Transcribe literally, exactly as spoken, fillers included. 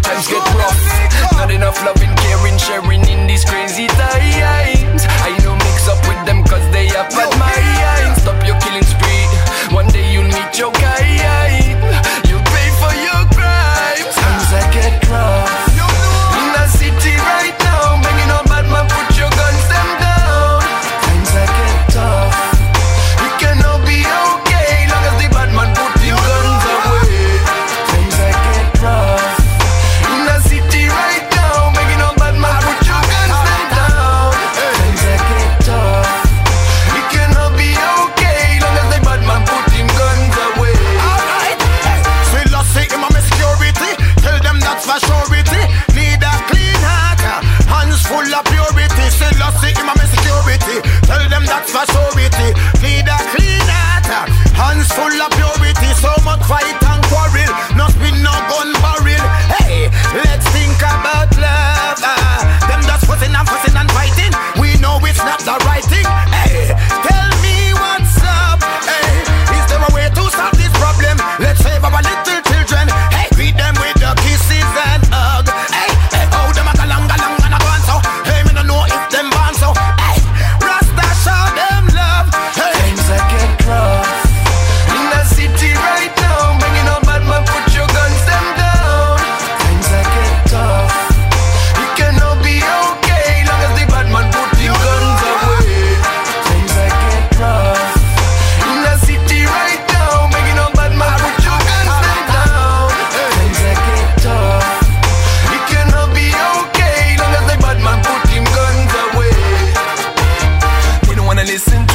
times get rough. Not enough loving, caring, sharing in these crazy times. I know mix up with them cause they have bad minds. Stop your killing spree, one day you'll meet your kind. You'll pay for your crimes. Times I get rough. In the city right now, banging on bad man, put your guns them down. Times I get tough. We cannot be okay, long as the bad man put the guns away. Times I get rough. In the city right now, banging on bad man, put your guns them down. Times I get tough. We cannot be okay, long as the bad man put him guns away. Alright, still I say him a my security. Tell them that's for surety. Need a clean heart, hands full of purity. Still I say him a my security. Tell them that's for surety. Need a clean heart, hands full of purity. So much fight and quarrel, no spin no gun barrel. Hey, let's think about love. Ah, them just fussing and fussing and fighting. We know it's not the right thing. Hey, tell me what's up. Hey, is there a way to solve this problem? Let's save our little children. Hey, greet them with the kisses and hug. Hey, hey, oh, them a galang galang and a gone so. Hey, me no know if them born so. Hey, Rasta show them love. Hey, Times I get rough. In the city right now, banging on bad man, put your guns them down. Times I get tough. You cannot be okay, long as the bad man put the guns away. Times I get rough. In the city right now, banging on bad man, put your guns them down. Times I get tough. You cannot be okay, long as the bad man put him guns away. We don't wanna listen to